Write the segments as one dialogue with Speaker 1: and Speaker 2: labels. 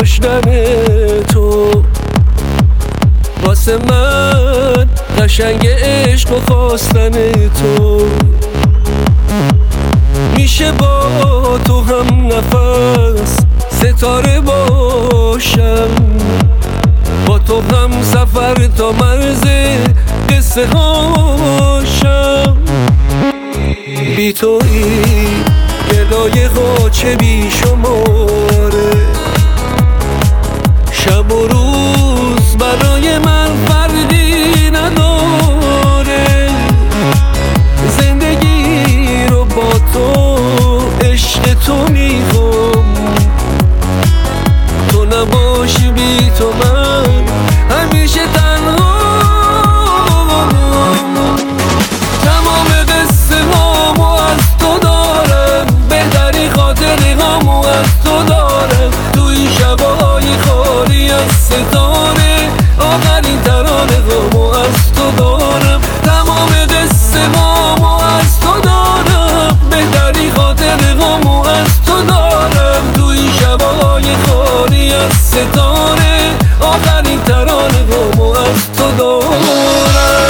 Speaker 1: داشتن تو واسه من قشنگ عشق و خواستن تو. میشه با تو هم نفس ستاره باشم، با تو هم سفر تا مرز قصه هاشم. بی تویی گدای غاچه بی شماره، شب و روز برای من فرقی نداره. زندگی رو با تو عشق تو میخوام، تو نباشی بی تو من همیشه تنها. تمام قصه هامو از تو دارم، بهتری خاطره هامو از تو دارم. تو این شبای خالی از ستاره، آخرین ترانه هامو از تو دارم. تمام قصه هامو از تو دارم، بهتری خاطره هامو از تو دارم. تو این شبای خالی از ستاره، آخرین ترانه هامو از تو دارم.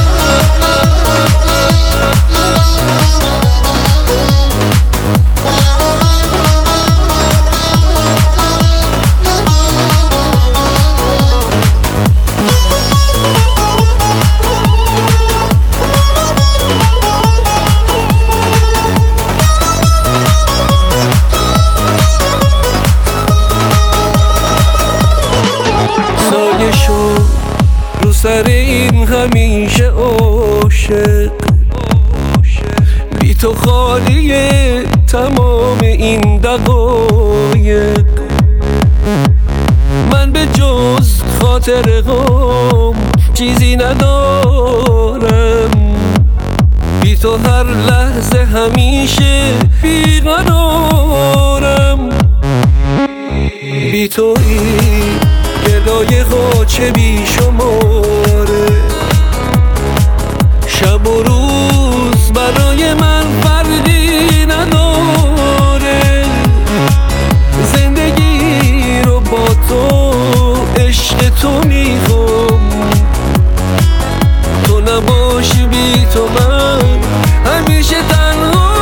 Speaker 1: سایه شو رو سر این همیشه عاشق، بی تو خالیه تمام این دقایق. من به جز خاطره هام چیزی ندارم، بی تو هر لحظه همیشه بیقرارم. بی تویی گدای غاچه بی شماره، شب و روز برای من فرقی نداره. زندگی رو با تو عشق تو میخوام، تو نباشی بی تو من همیشه تنها.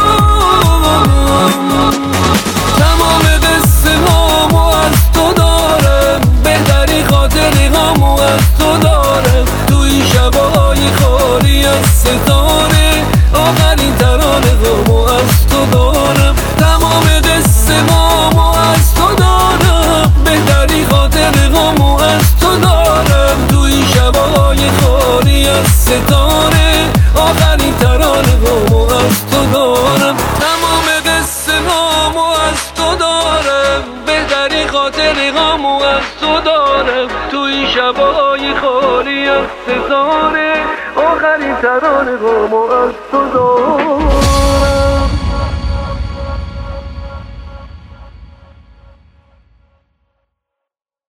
Speaker 1: تمام قصه هامو از تو دارم، بهتری خاطره هامو از تو دارم. تو این شبای خالی از ستاره، آخرین ترانه هامو از تو دارم. تمام قصه هامو از تو دارم، بهتری خاطره هامو از تو دارم. تو این شبای خالی از ستاره، آخرین ترانه هامو از تو دارم. تمام قصه هامو از تو دارم، بهتری خاطره هامو از تو دارم. تو این شبای خالی از ستاره، آخرین ترانه هامو از تو دارم.